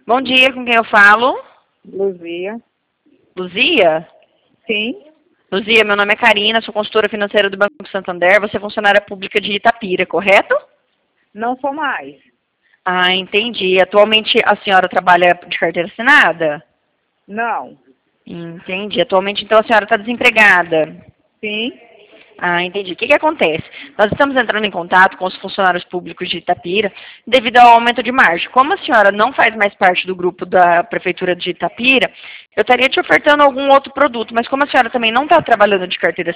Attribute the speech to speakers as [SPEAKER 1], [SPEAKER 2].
[SPEAKER 1] Bom dia, com quem eu falo?
[SPEAKER 2] Luzia.
[SPEAKER 1] Luzia?
[SPEAKER 2] Sim.
[SPEAKER 1] Luzia, meu nome é Karina, sou consultora financeira do Banco Santander, você é funcionária pública de Itapira, correto?
[SPEAKER 2] Não sou mais.
[SPEAKER 1] Ah, entendi. Atualmente a senhora trabalha de carteira assinada?
[SPEAKER 2] Não.
[SPEAKER 1] Entendi. Atualmente, então, a senhora está desempregada?
[SPEAKER 2] Sim.
[SPEAKER 1] Ah, entendi. O que acontece? Nós estamos entrando em contato com os funcionários públicos de Itapira devido ao aumento de margem. Como a senhora não faz mais parte do grupo da Prefeitura de Itapira, eu estaria te ofertando algum outro produto, mas como a senhora também não está trabalhando de carteira